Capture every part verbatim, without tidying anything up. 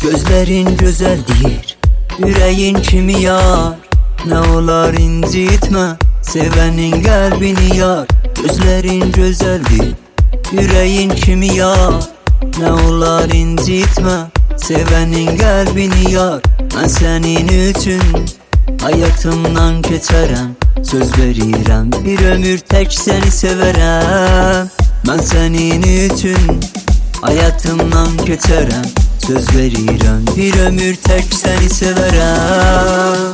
Gözlerin güzeldir, yüreğin kimi yar. Ne olar incitme, sevenin kalbini yar. Gözlerin güzeldir, yüreğin kimi yar. Ne olar incitme, sevenin kalbini yar. Ben senin üçün hayatımdan keçərəm. Söz verirəm, bir ömür tek seni severəm. Ben senin üçün hayatımdan keçərəm. Söz verirəm, bir ömür tek seni severəm.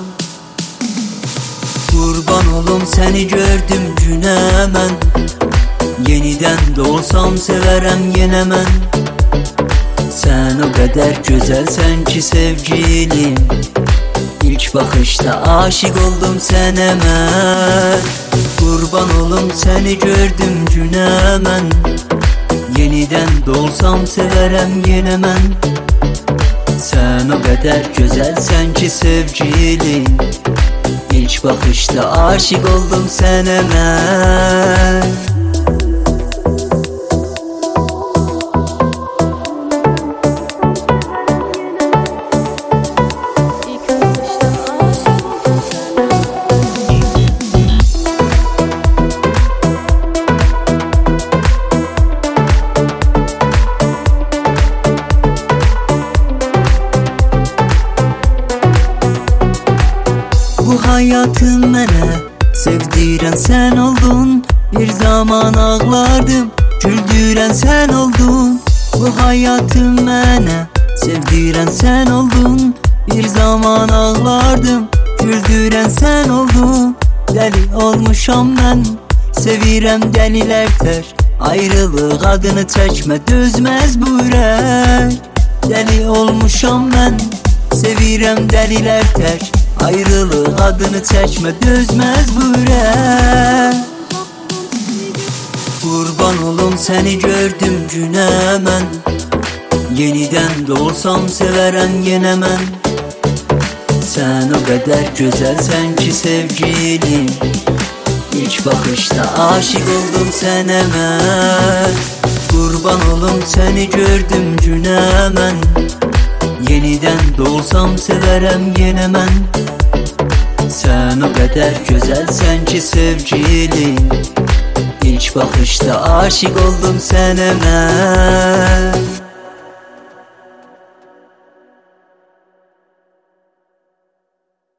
Kurban olum seni gördüm günə mən. Yeniden doğsam severəm yenə mən. Sen o kadar güzelsen ki sevgilim, İlk bakışta aşık oldum sana mən. Kurban olum seni gördüm günə mən. Yeniden doğsam severəm yenə mən. Sen o kadar güzelsen ki sevgilim, İlk bakışta aşık oldum sana mən. Bu hayatım mənə sevdirən sen oldun. Bir zaman ağlardım, güldürən sen oldun. Bu hayatım mənə sevdirən sen oldun. Bir zaman ağlardım, güldürən sen oldun. Deli olmuşam mən, sevirəm dəlilər tər. Ayrılıq adını çəkmə, dözməz bu ürək. Deli olmuşam mən, sevirəm dəlilər tər. Ayrılık adını çəkmə, dözməz bu ürək. Kurban olum seni gördüm günə mən. Yeniden doğsam severəm yenə mən. Sen o kadar güzelsen ki sevgilim, İlk bakışta aşık oldum sana mən. Kurban olum seni gördüm günə mən. Yeniden doğsam severəm yenə mən. Sen o kadar güzelsen ki sevgilim, İlk bakışta aşık oldum sana mən.